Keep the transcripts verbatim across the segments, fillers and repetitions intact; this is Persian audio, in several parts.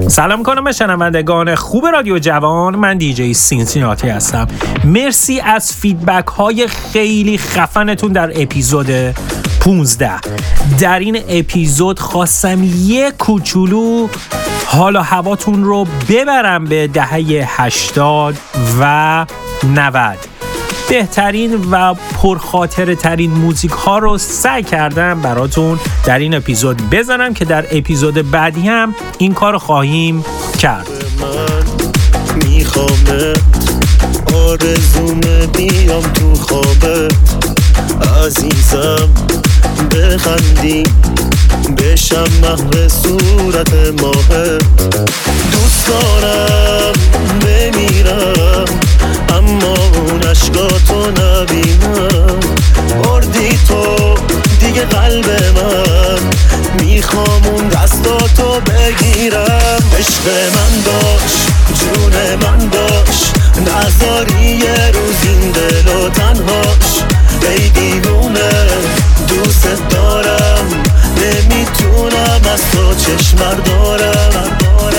سلام کنم به شنوندگان خوب رادیو جوان. من دیجی سینسیناتی هستم. مرسی از فیدبک های خیلی خفنتون در اپیزود پونزده. در این اپیزود خواستم یه کوچولو حال و هواتون رو ببرم به دهه هشتاد و نود. بهترین و پرخاطره ترین موزیک ها رو سعی کردم براتون در این اپیزود بزنم که در اپیزود بعدی هم این کار خواهیم کرد. من میخوامت، آرزومه بیام تو خوابت، عزیزم بخندی بشم مهر صورت ماهت. دوست دارم بمیرم اما اون عشقاتو نبینم. بردی تو دیگه قلب من، میخوام اون دستاتو بگیرم. عشق من باش، جون من باش، نذاری یه روز این دل و تنهاش. ای دیوونه دوست دارم، نمیتونم از تو چشم دارم.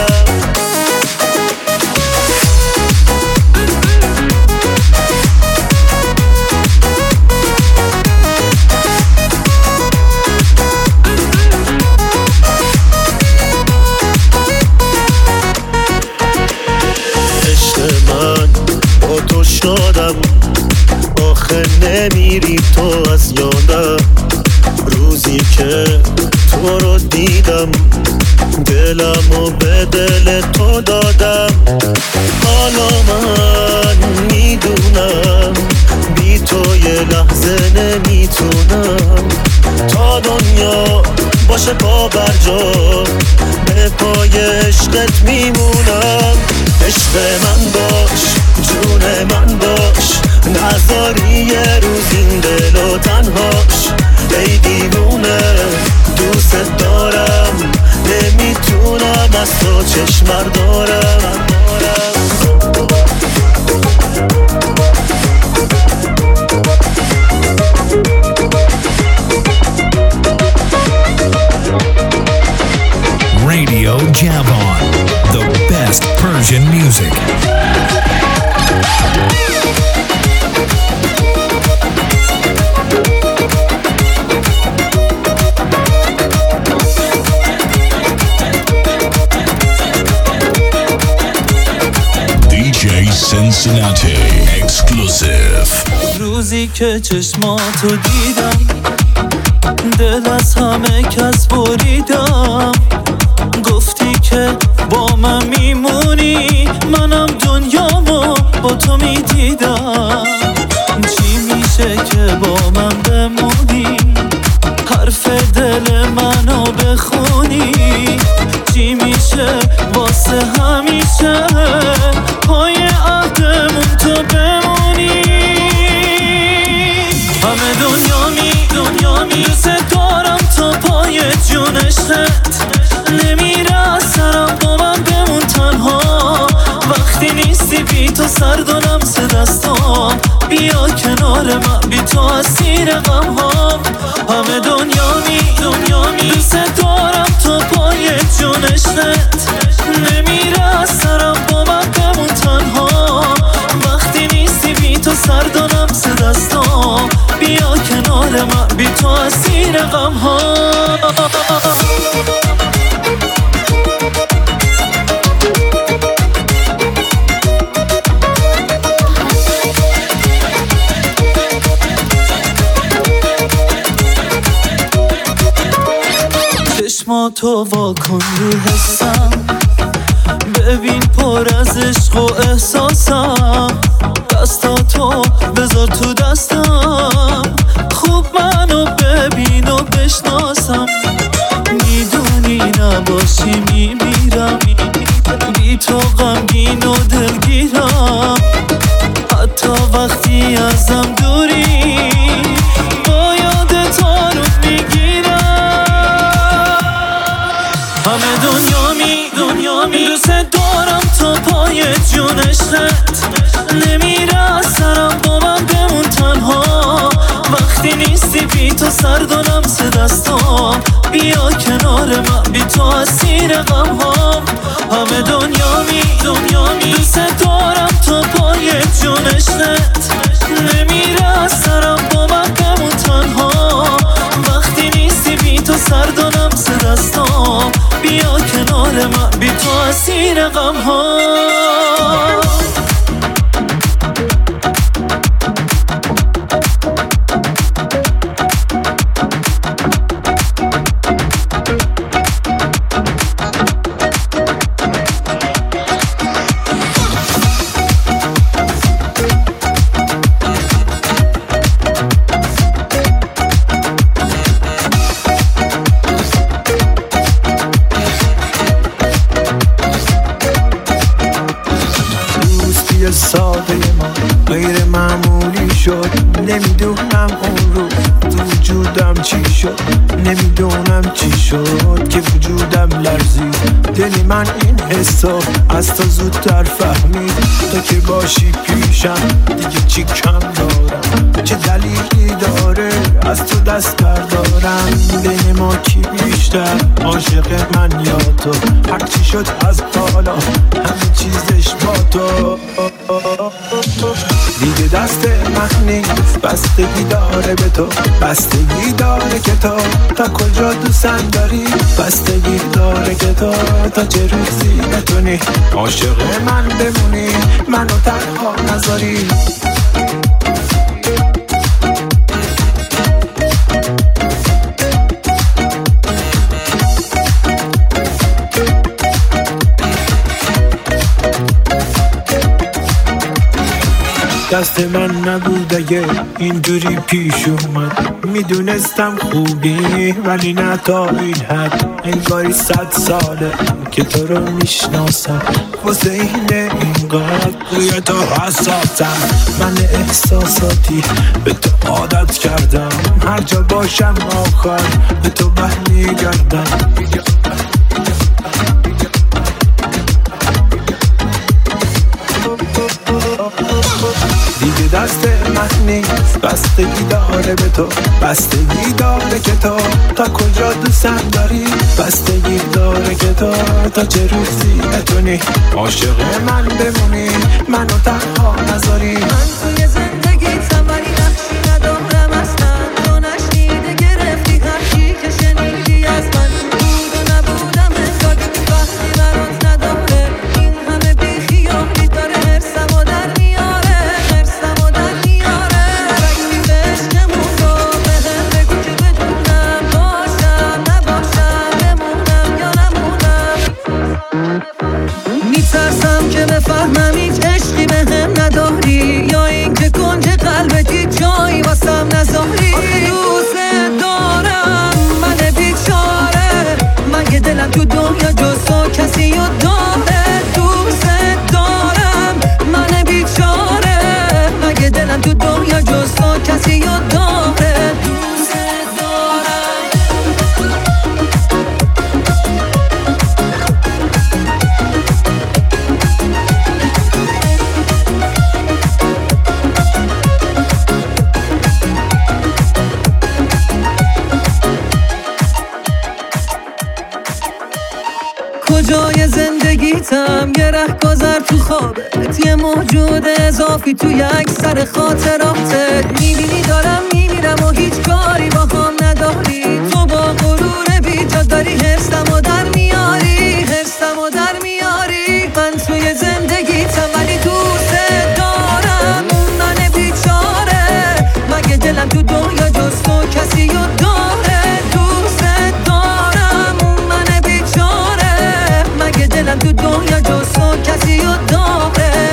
شدم آخه نمیری تو از یادم. روزی که تو رو دیدم دلمو به دل تو دادم. حالا من میدونم بی تو یه لحظه نمیتونم. تا دنیا باشه پا بر جا به پای عشقت میمونم. عشق من باش، جون من باش، نذاری یه روز این دل و تنهاش. ای دیوونه دوست دارم، نمیتونم از تو چشم دارم. Radio Javan, the best Persian music. دیجی Cincinnati exclusive. روزی که چشماتو دیدم دل از همه کس بریدم. گفتی که با من میمونی، منم دنیامو با تو میدیدم. چی میشه که با من بمونی، حرف دل منو بخونی. چی میشه واسه همیشه پای عهدمون تو بمونی. همه دنیا می دنیا می دوست دارم تا پای جونشت. نمیره از سرم با من بمون تنها. وقتی نیستی بی تو سرد و لمس دستام. بیا کنار من بی تو اسیر غم ها. همه دنیا می دنیا می دوست دارم تا پای جونشت. نمیره از سرم با من بمون تنها. وقتی نیستی بی تو سرد و لمس دستام. بیا کنار من بی تو اسیر غم ها. چشماتو واکن رو حسم، ببین پر از عشق و احساسم. دستاتو بذار تو دستم، خوب منو ببین و بشناسم. میدونی نباشی میمیرم، بی تو غمگین و دلگیرم. حتی وقتی ازم دوری با یادت آروم میگیرم. همه دنیا می دنیا می دوست دارم تا پای جونشت. نمیره از سرم با من بمون تنها. وقتی نیستی نیستی بی تو سرد و لمس دستام بیا کنار من بی تو اسیر غم هم همه دنیا می دنیا می دوست دارم تا پای جونشت نمیره از سرم با من بمون تنها وقتی نیستی بی تو سرد و لمس دستام بیا کنار من بی تو اسیر غم هم ساده ما غیر معمولی شد نمیدونم اون رو تو وجودم چی شد نمیدونم چی شد که وجودم لرزید دلی من این حسو از تو زودتر فهمید تو که باشی پیشم دیگه چی کم دارم چه دلیلی داره از تو دست بردارم بین ما کی بیشتر عاشق من یا تو هرچی شد از بالا همه چیزش با تو دیگه دست من نیست بستگی داره به تو بستگی داره که تو تا کجا دوستم داری بستگی داره که تو تا چه روزی بتونی عاشق من بمونی منو تنها نذاری دست من نبود اگه اینجوری پیش اومد میدونستم خوبی ولی نه تا این حد انگاری صد ساله که تو رو میشناسم واسه اینه اینقدر روی تو حساسم من احساساتی به تو عادت کردم هر جا باشم آخر به تو برمیگردم دیگه دست من نیست بستگی داره به تو بستگی داره که تو تا کجا دوستم داری بستگی داره که تو تا چه روزی بتونی عاشق من بمونی منو تنها نذاری من توی زندگیتم ولی نقشی ندارم اصلا تو نشنیده گرفتی هرچی که شنیدی از من بود و نبودم انگار وقتی برات نداره این همه بیخیالی داره حرسم و در میاره حرسم و در میاره رکتی به عشقمون رو به هم بگو که بدونم باشم نباشم بمونم یا نمونم میترسم که بفهمم هیچ عشقی به هم نداری یا این که کنج قلبتی جایی واسم نذاری آخه دوست دارم من بیچاره مگه دلم تو دنیا جز تو کسی رو داره دوست دارم من بیچاره مگه دلم تو دنیا جز تو کسی رو داره دوست دارم کجای زندگیتم یه رهگذر تو خوابت یه موجود اضافی تو یک سر خاطراتت میبینی دارم میمیرم و هیچ کاری با هم نداری تو با غرور بیجا داری حرسم و در میاری حرسم و در میاری من توی زندگیتم ولی دوست دارم من بیچاره مگه دلم تو دنیا جز تو کسی رو داره دوست دارم من بیچاره مگه دلم تو دنیا جز تو کسی رو داره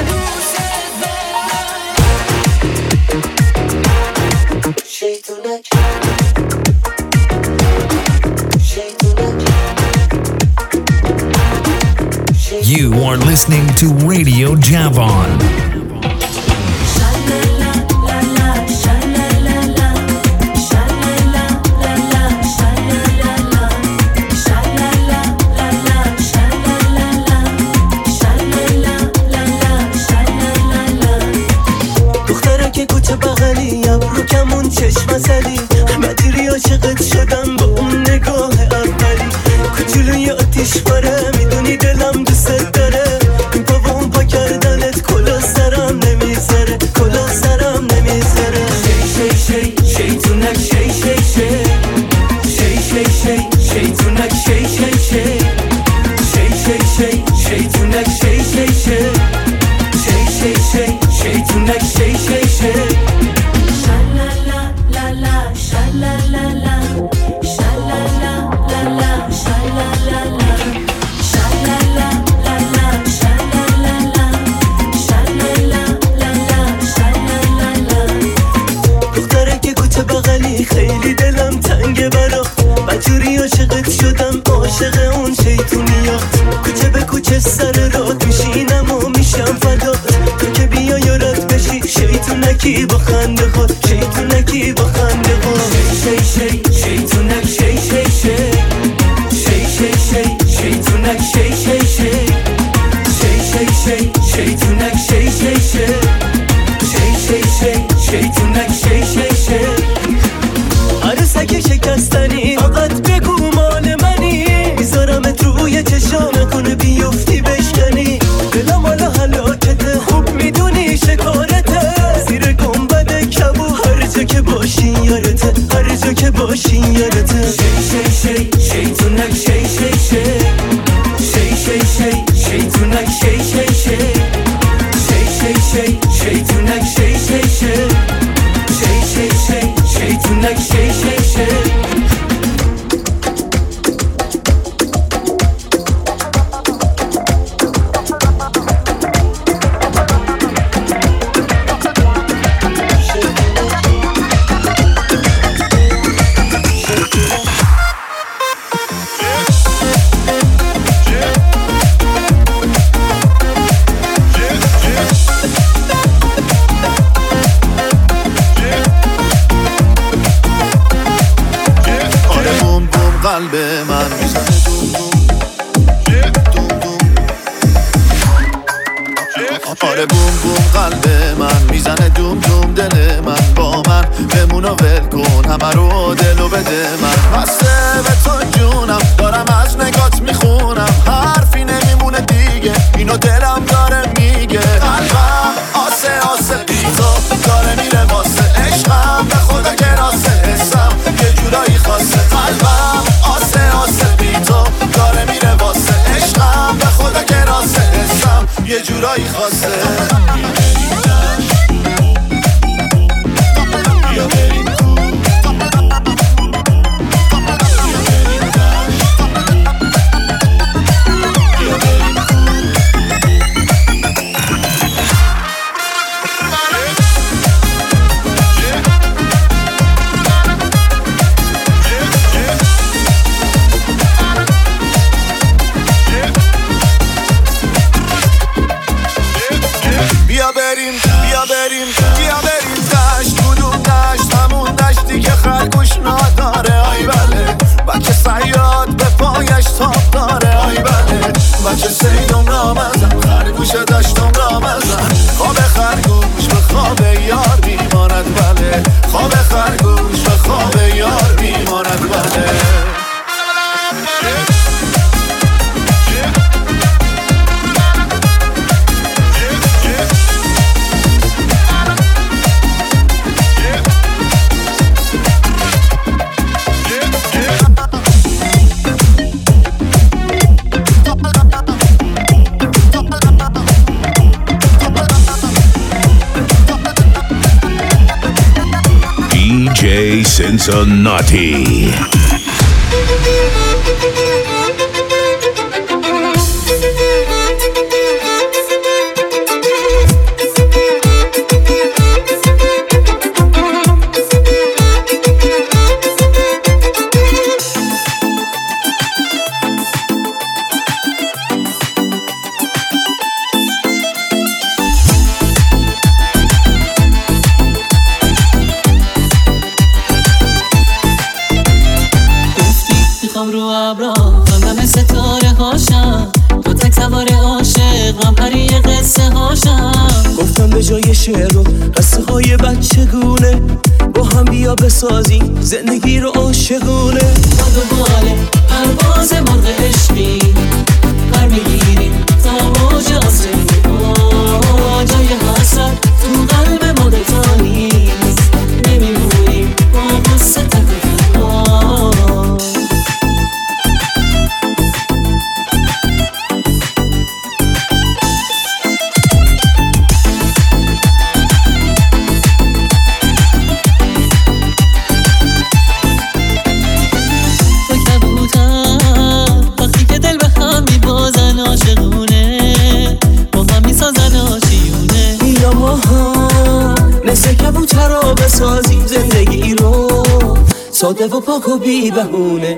شیطونک شیطونک You are listening to Radio Javon. دختره که کوچه بغلیم رو کمون چشم زدی خیلی دلم دوست داره این پا و اون پا کردنت کلا سرم نمیذاره کلا سرم نمیذاره شی شی شی شیطونک شی شی شی شی شی شی شیطونک شی شی شی شی شی شی شیطونک شی شی شی شی شی شی شیطونک شی شی شی شلالا لا لا شلالا لا شلالا لا لا شلالا لا شلالا لا لا شلالا لا شلالا لا لا شلالا لا دختره که کوچه بغلی خیلی دلم تنگه برا بجوری عاشقت شدم عاشق اون شیطونیات کوچه به کوچه سر راه میشینم و میشم فدا تو که بیا یارت بشی شیطونکی با خنده خود شیطونکی با خنده خود شی شی شی شیطونک شی شی شی شی شی شی شیطونک شی شی شی شی شی شی شیطونک شی شی شی شی شی شی شیطونک شی شی شی عروسک شکستنی فقط بگو مال منی میذارمت روی چشام نکنه بیفتی بشکنی دلم حالا هلاکته خوب میدونی شکارته زیر گنبد کبو هر جا که باشی یارته هر جا که باشی یارته شی شی شی شیطونک شی شی شی شی شی شی شیطونک شی شی شی شی شی شی شیطونک شی شی شی شی شی شی شیطونک شی شی شی قلب من میزنه دوم دوم دوم دوم آره بوم بوم قلب من میزنه دوم دوم دل من با من بمون و ول کن همه رو دلو بده من بسته به تو جونم دارم از نگات میخونم حرفی نمیمونه دیگه اینو دلم داره میگه قلبم آسه آسه بیتا داره میره واسه عشقم به خدا کراسه حسم یه جورایی خاصه قلبم آسه آسه بیتا داره میره واسه عشقم به خدا کراسه حسم یه جورایی خاصه بیا بریم بیا بریم بیا بریم بیا بریم دشت کدوم دشت همون دشتی که خرگوش نداره آی بله بچه صیاد به پایش تاب داره آی بله بچه سیدم را مزن خرگوش دشتم را مزن خواب خرگوش به خواب یار بیماند بله خواب خرگوش به خواب یار بیماند بله D J Cincinnati. رو ابرا خواندم ستاره هاشم تو تک سوار عاشق من پری قصه هاشم گفتم به جای شعر و قصه های بچگونه با هم بیا بسازی زندگی رو عاشقونه باد و باله پرواز مرغ عشقی پر میگی ساده و پاک و بی بهونه.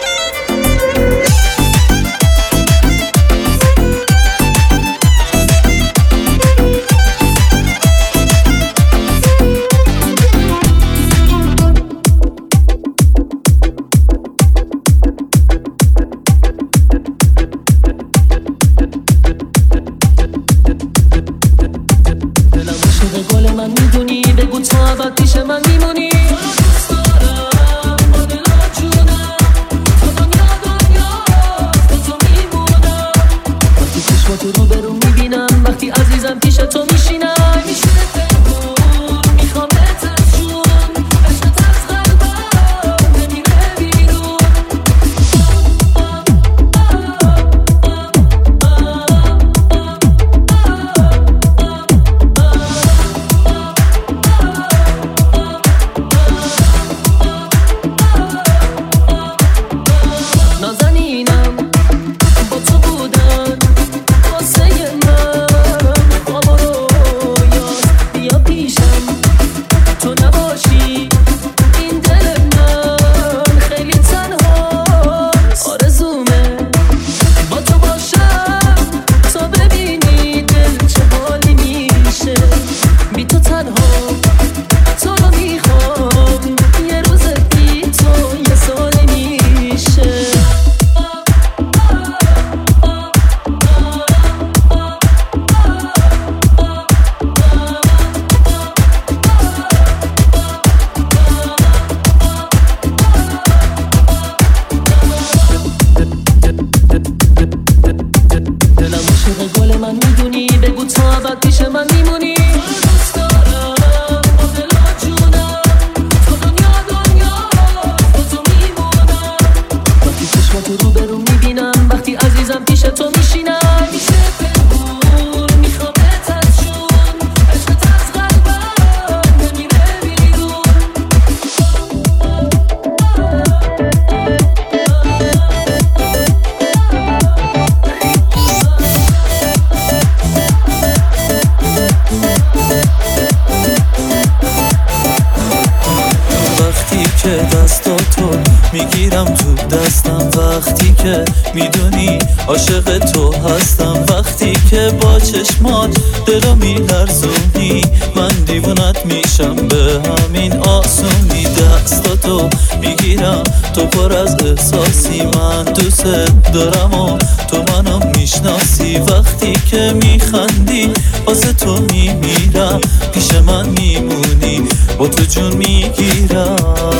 میگیرم تو دستم وقتی که میدونی عاشق تو هستم، وقتی که با چشمات دلو میلرزونی من دیوونت میشم به همین آسونی. دستاتو میگیرم تو پر از احساسی، من دوست دارم و تو منو میشناسی، وقتی که میخندی واسه تو میمیرم، پیش من میمونی با تو جون میگیرم.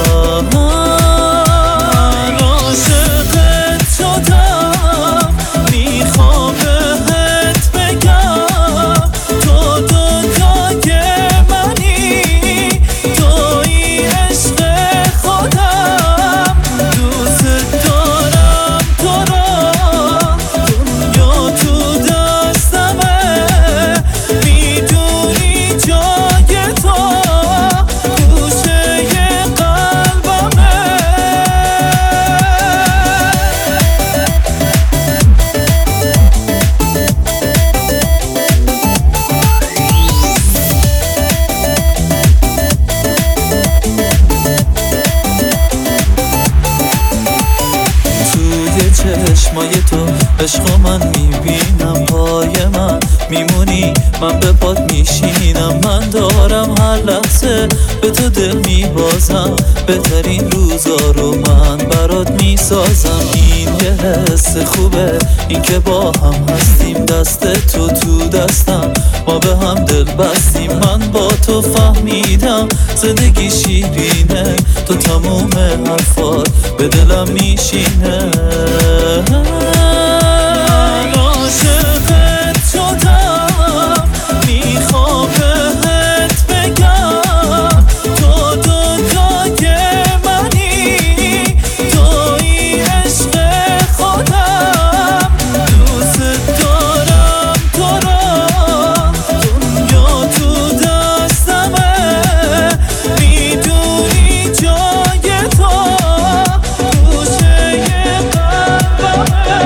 عاشقت شدم میخوام بهت بگم تو دنیای منی، توی عشق خودم، دوست دارم تو را، دنیا تو دستمه، میدونی جای تو گوشه قلبمه. چشمای تو عشق من میبینم، پای من میمونی من به پات میشینم، من دارم هر لحظه به تو دل میبازم، بهترین روزا رو من برات میسازم. این یه حس خوبه این که با هم هستیم، دست تو تو دستم ما به هم دل بستیم، من با تو فهمیدم زندگی شیرینه، تو تموم حرفات به دلم میشینه. عاشقت شدم میخوام بهت بگم تو دنیای منی، توی عشق خودم، دوست دارم تو را، دنیا تو دستمه، میدونی جای تو گوشه قلبمه.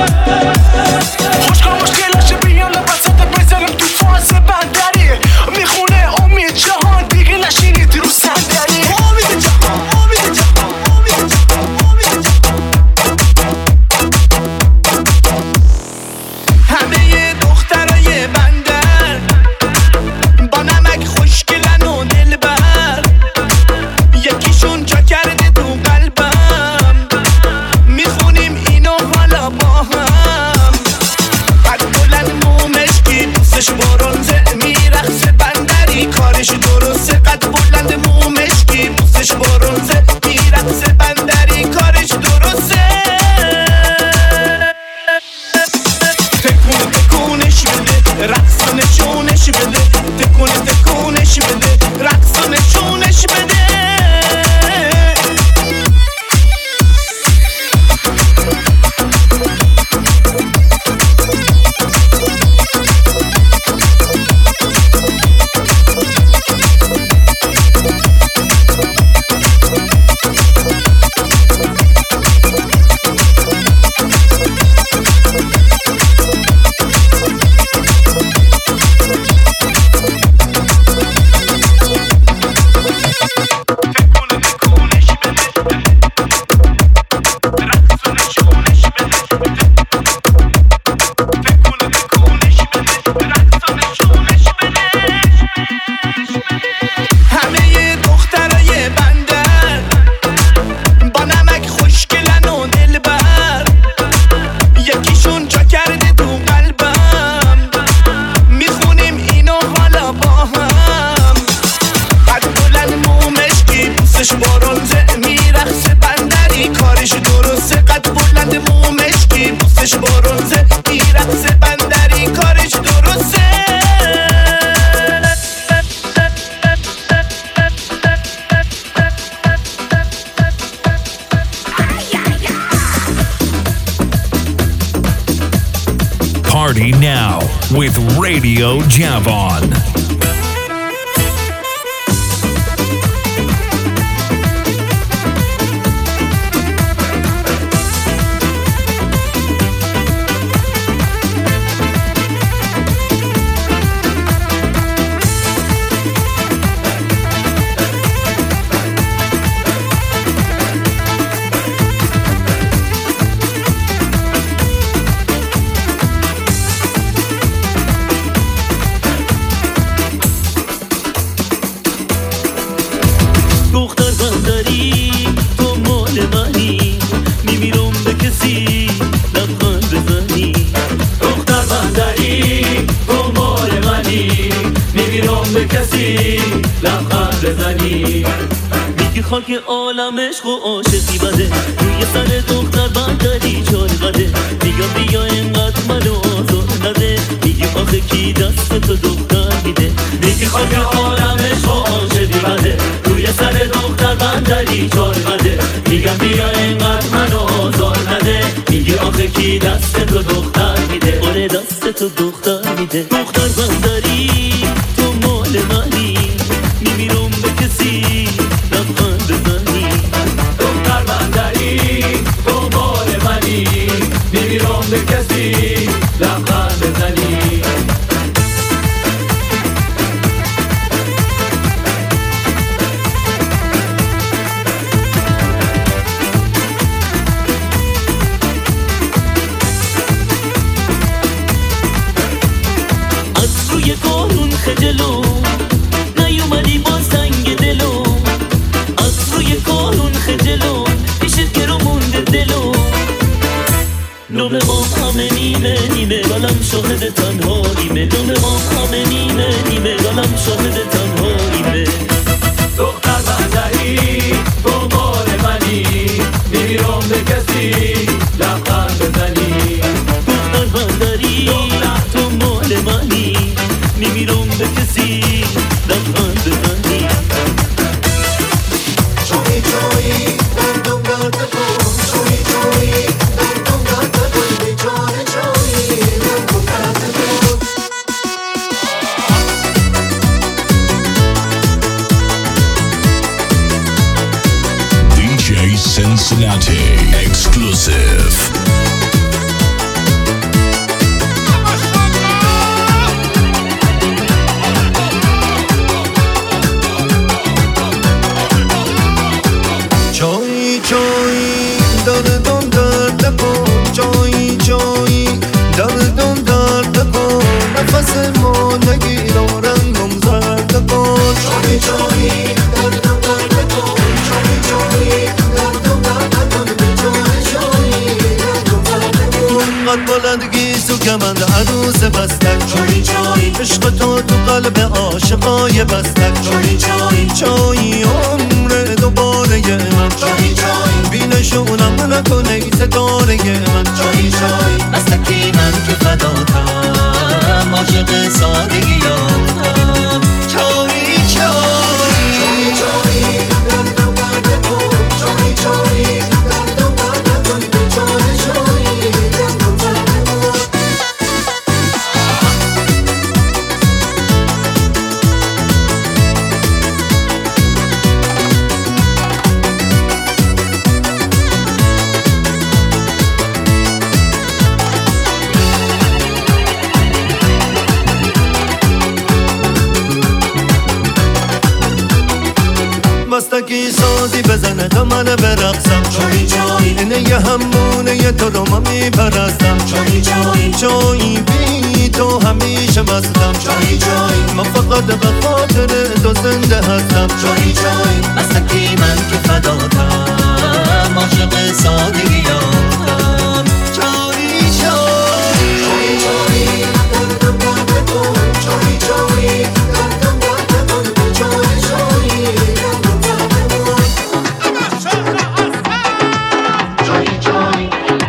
بده رقص و نشونش بده تکون تکونش بده رقص و نشونش بده Party now with Radio Javon. خاک عالم عشق و عاشقی بده روی سر دختر بندری چار قده میگم بیا اینقدر منو آزار نده میگی آخه کی دست تو دختر میده میگی خاک عالم عشق و عاشقی بده روی سر دختر بندری چار قده میگم بیا اینقدر منو آزار نده میگی آخه کی دست تو دختر میده آره دست تو دختر میده دختر بندری تو مال منی میمیرم به کسی لبخند بزنی دختر بندری تو مال منی میمیرم به کسی لبخند بزنی از روی قانون خجلو نیومدی با سنگ دلو از روی قانون خجلو پیشت گرو مونده دلو نوم ما همه نیمه نیمه گلم شاهد تنهاییمه نوم ما همه نیمه نیمه گلم شاهد تنهاییمه دختر بندری تو مال منی میمیرم به کسی لبخند بزنی دختر بندری تو مال منی میمیرم به کسی لبخند بزنی جوی جوی دردم درد کن جوی جوی دردم درد کن به جان جوی دردم درد کن D J Cincinnati exclusive. جوی جوی دردم درد کن جوی جوی دردم درد کن نفس ما نگیر و رنگم زرد کن جوی جوی دردم درد کن جوی جوی دردم درد کن به جان جوی دردم درد کن قد بلندگی سو کمند عروس بستک جوی جوی عشق تو تو قلب عاشقای بستک جوی جوی جوی عمر دوباره من جوی جوی بینشونم نکنه ستاره من جوی جوی بستکی من که فداتم خونه همونه تو رو من میپرستم. جایی جایی جایی بی تو همیشه مستم. جایی جایی من فقط به خاطر تو زنده هستم. جایی جایی مستکی من که فداتم، عاشق سادگیاتم. جایی جایی جایی جایی دردم درد تو. جایی جایی دردم درد تو. جایی جایی دردم درد تو. جایی جایی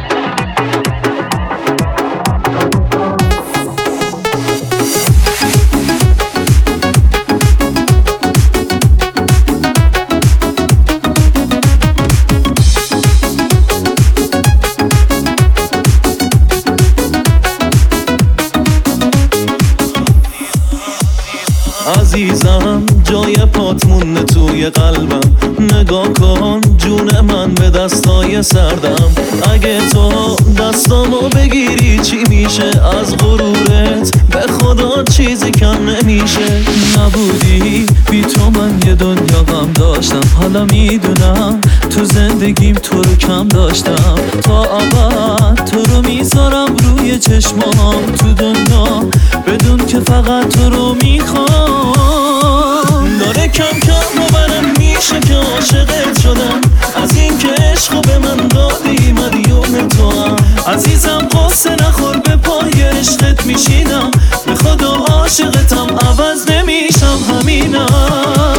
عزیزم جای پات مونه توی قلبم، نگاه کن جون من به دستای سردم. اگه تو دستامو بگیری چی میشه؟ از غرورت به خدا چیزی کم نمیشه. نبودی بی تو من یه دنیا غم داشتم، حالا میدونم تو زندگیم تو رو کم داشتم. تا ابد تو رو میذارم روی چشمام تو دنیا، بدون که فقط تو رو میخوام. داره کم کم باورم میشه که عاشقت شدم، از این که عشقو به من دادی مدیون تو هم. عزیزم قصه نخور به پای عشقت میشینم، به خدا عاشقتم عوض نمیشم همینم.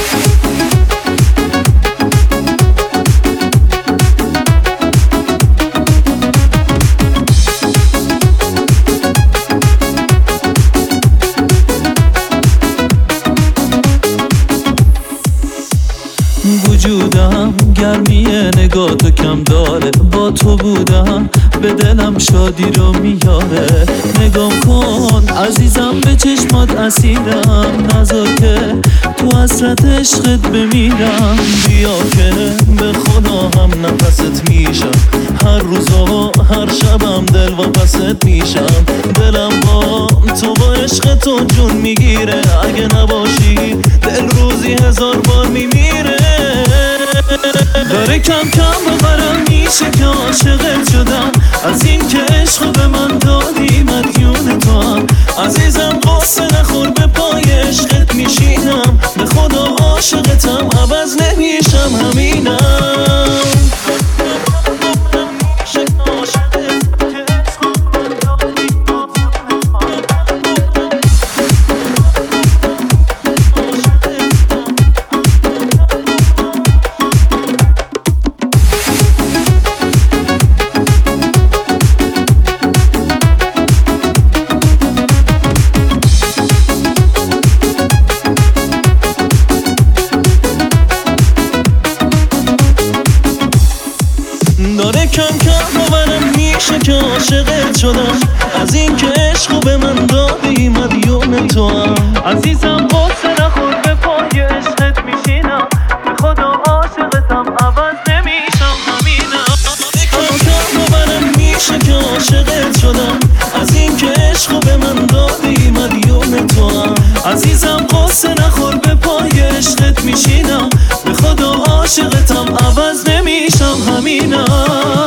وجودم گرمی نگاه تو کم داره، با تو بودم به دلم شادی رو میاره. نگاه کن عزیزم به چشمات اسیرم، نذار که تو حسرت عشقت بمیرم. بیا که به خدا هم نفست میشم، هر روز و هر شبم دل واپست میشم. دلم با تو با عشق تو جون میگیره، اگه نباشی دل روزی هزار بار میمیره. داره کم کم باورم میشه که عاشقت شدم، از این که عشقو به من دادی مدیون تو هم. عزیزم قصه نخور به پای عشقت میشینم، به خدا عاشقتم عوض نمیشم همینم. داره کم کم باورم میشه که عاشقت شدم، از این که عشقو به من دادی مدیون تو هم. عزیزم قصه نخور به پای عشقت میشینم، به خدا عاشقتم عوض نمیشم همینم. کم کم باورم میشه که عاشقت شدم، از این که عشقو به من دادی مدیون تو هم. عزیزم قصه نخور به پای عشقت میشینم، به خدا عاشقتم عوض نمیشم همینم.